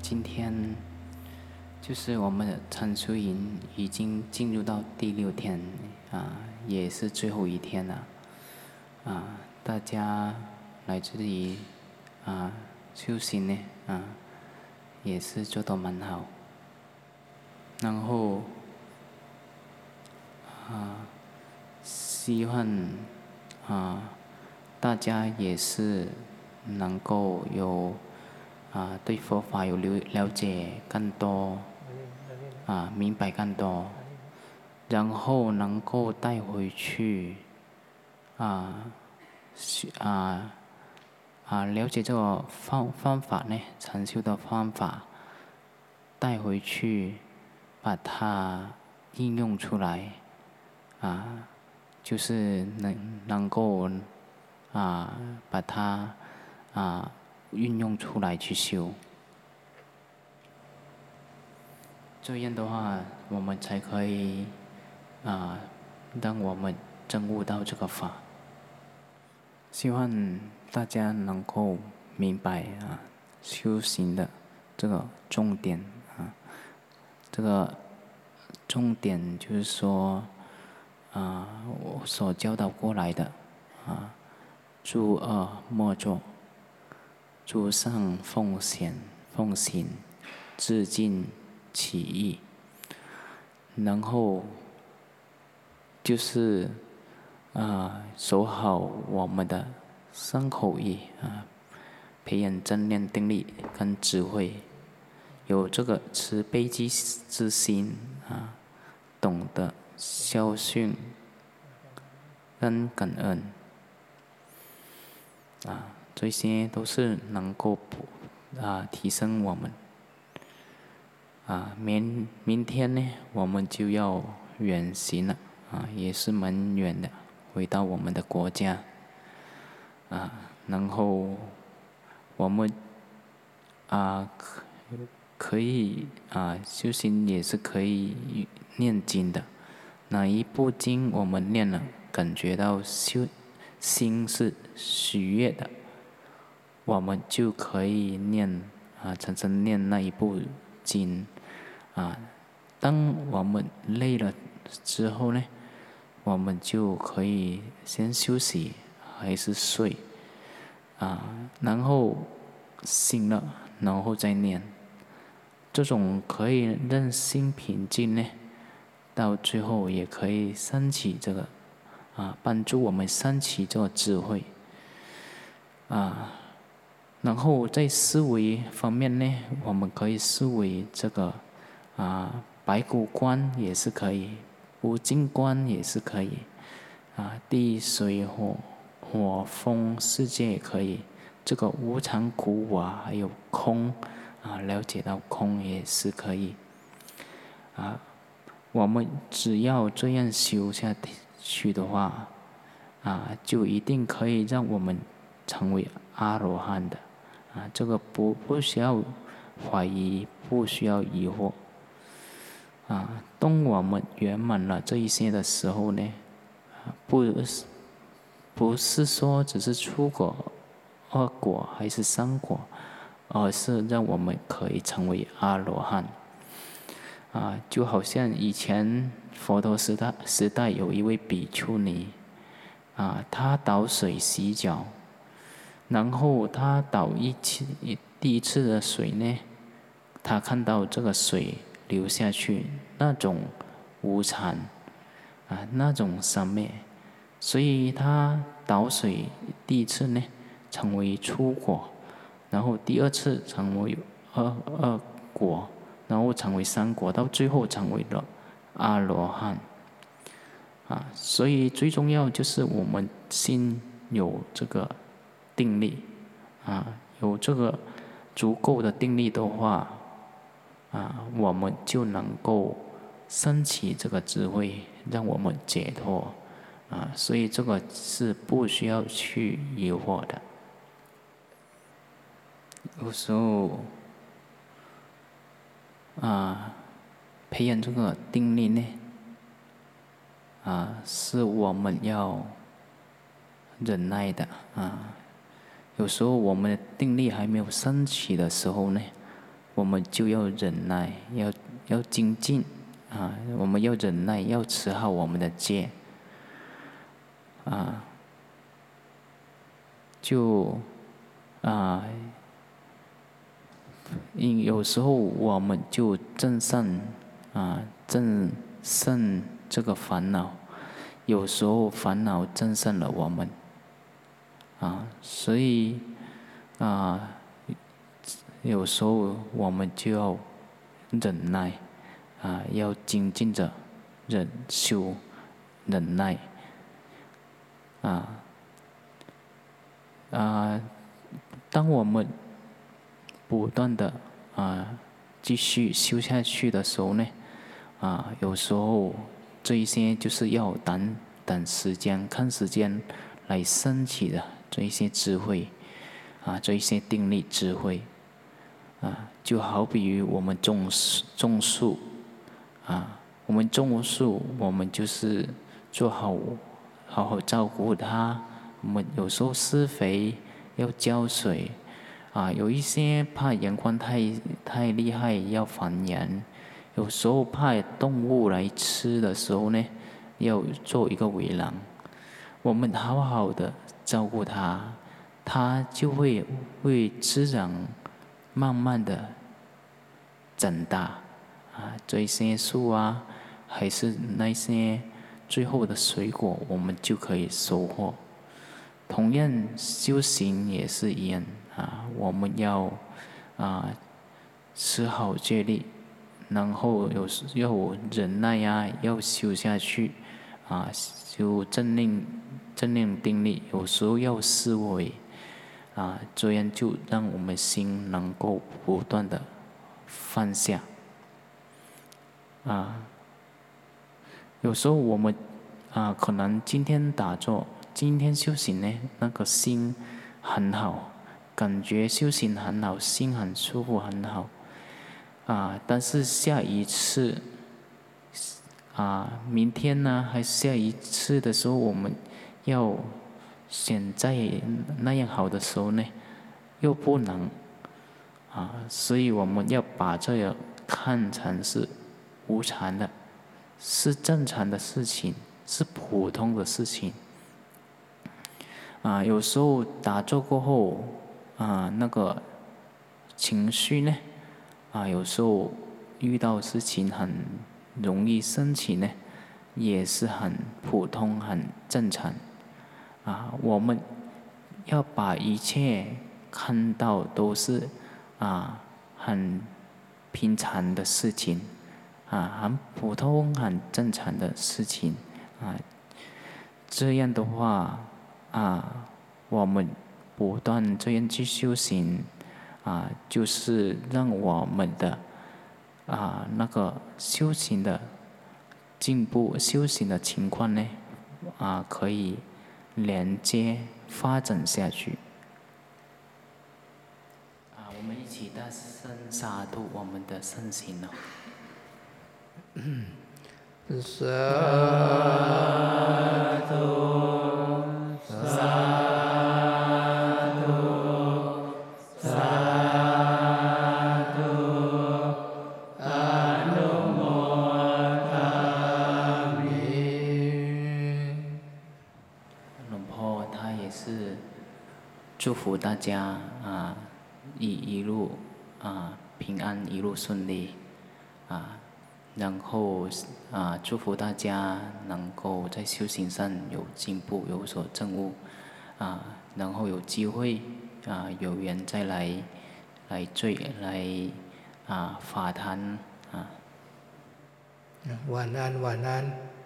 今天就是我们的禅修营已经进入到第6天也是最后一天了大家来这里修行呢也是做得蛮好，然后希望大家也是能够有对佛法有了解更多明白更多，然后能够带回去了解这个方法呢，禅修的方法带回去，把它应用出来就是能够把它运用出来去修，这样的话我们才可以让我们证悟到这个法。希望大家能够明白修行的这个重点这个重点就是说我所教导过来的诸恶莫作，诸善奉行，自净其意，然后就是守好我们的3口意培养正念定力跟智慧，有这个慈悲之心懂得孝顺跟感恩这些都是能够提升我们明天呢我们就要远行了也是蛮远的，回到我们的国家然后我们可以修行也是可以念经的，哪一部经我们念了感觉到心是喜悦的，我们就可以念常常念那一部经当我们累了之后呢，我们就可以先休息还是睡然后醒了然后再念，这种可以让心平静呢，到最后也可以升起这个帮助我们升起这个智慧然后在思维方面呢，我们可以思维这个白骨观也是可以，无尽观也是可以地水火风世界也可以，这个无常苦我还有空了解到空也是可以我们只要这样修下去的话就一定可以让我们成为阿罗汉的这个不需要怀疑，不需要疑惑当我们圆满了这一些的时候呢，不是说只是出果2果还是3果，而是让我们可以成为阿罗汉就好像以前佛陀时代有一位比丘尼他倒水洗脚，然后他倒第一次的水呢，他看到这个水流下去那种无常那种生灭，所以他倒水第一次呢成为初果，然后第2次成为二果，然后成为3果，到最后成为了阿罗汉所以最重要就是我们心有这个定力有这个足够的定力的话我们就能够升起这个智慧，让我们解脱所以这个是不需要去疑惑的。有时候培养这个定力呢是我们要忍耐的有时候我们的定力还没有升起的时候呢， 我们就要忍耐，要精进啊，我们要忍耐，要持好我们的戒啊，就啊，有时候我们就正胜这个烦恼，有时候烦恼正胜了我们啊，所以有时候我们就要忍耐要精进着忍耐当我们不断的继续修下去的时候呢，有时候这一些就是要等时间，看时间来升起的这一些智慧这一些定力智慧就好比于我们种树我们种树，我们就是好好照顾它，我们有时候施肥要浇水有一些怕阳光太厉害要防炎，有时候怕动物来吃的时候呢，要做一个围栏。我们好好的照顾它，它就会自然慢慢的长大这些树还是那些最后的水果，我们就可以收获。同样修行也是一样我们要持好戒律，然后要忍耐要修下去修正念定力，有时候要思维这样就让我们心能够不断的放下有时候我们可能今天打坐，今天修行呢，那个心很好，感觉修行很好，心很舒服很好但是下一次明天呢，还是下一次的时候，我们要想在那样好的时候呢，又不能所以我们要把这个看成是无常的，是正常的事情，是普通的事情有时候打坐过后那个情绪呢有时候遇到事情很容易生气呢，也是很普通很正常我们要把一切看到都是很平常的事情很普通很正常的事情这样的话我们不断这样去修行就是让我们的那个修行的进步修行的情况呢可以连接发展下去我们一起大声洒度我们的圣行萨埵萨埵萨埵阿耨摩达米。 龙婆他也是祝福大家一路平安，一路顺利然后祝福大家能够在修行上有进步，有所证悟然后有机会有缘再来法坛晚安，晚安。